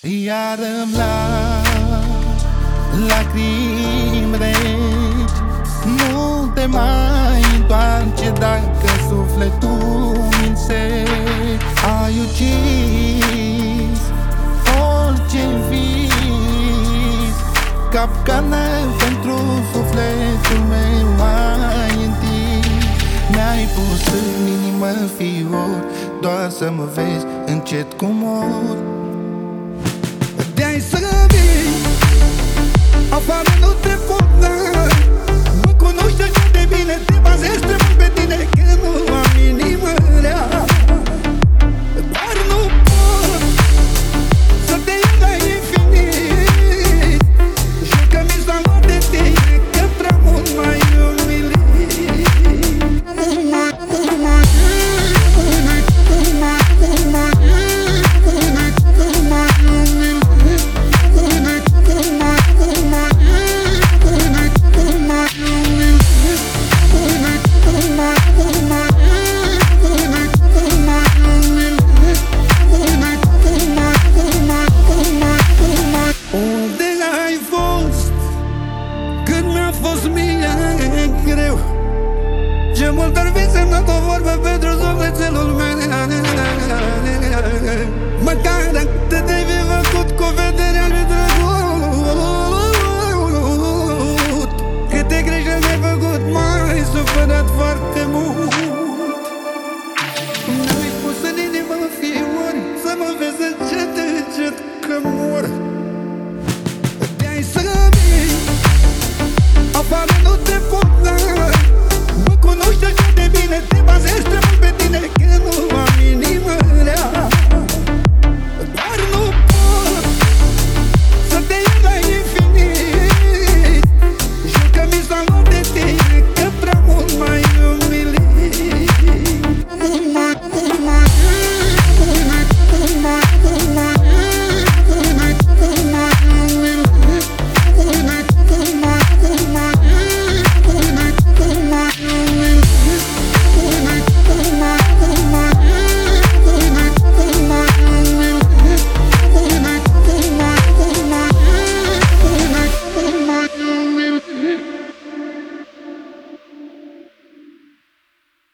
Iar îmi lacrimi reci. Nu te mai întoarce dacă sufletul mi înseci. Ai ucis orice vis, capcană pentru sufletul meu ai întins. Mi-ai pus în inimă fior, doar să mă vezi încet cum mor. De-ai să vii, afară nu te pot da. Mă cunoști așa de bine, te bazezi pe mult pe tine, că nu am inimă rea. Dar nu pot să te iau la infinit. Jur că mi s-a luat de tine, că prea mult mai umilit. Ce mult ar fi semnat o vorbă pentru sufletelul meu. Măcar dacă te-ai fi făcut cu vederea lui drăgut, câte greșeli mi-ai făcut, m-ai supărat foarte mult. Mi-ai pus în inimă fiori să mă vezi